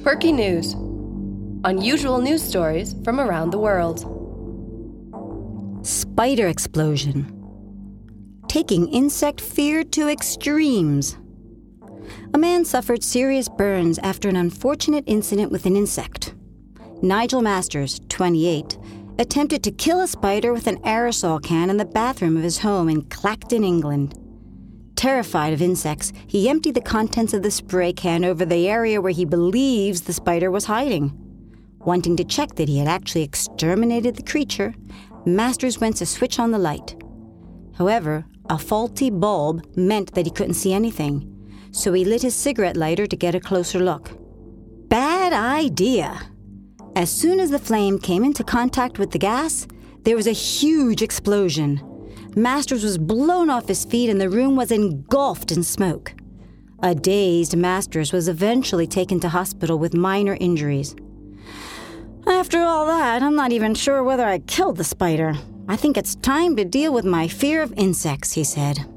Perky News. Unusual news stories from around the world. Spider explosion. Taking insect fear to extremes. A man suffered serious burns after an unfortunate incident with an insect. Nigel Masters, 28, attempted to kill a spider with an aerosol can in the bathroom of his home in Clacton, England. Terrified of insects, he emptied the contents of the spray can over the area where he believes the spider was hiding. Wanting to check that he had actually exterminated the creature, Masters went to switch on the light. However, a faulty bulb meant that he couldn't see anything, so he lit his cigarette lighter to get a closer look. Bad idea! As soon as the flame came into contact with the gas, there was a huge explosion. Masters was blown off his feet and the room was engulfed in smoke. A dazed Masters was eventually taken to hospital with minor injuries. After all that, I'm not even sure whether I killed the spider. I think it's time to deal with my fear of insects, he said.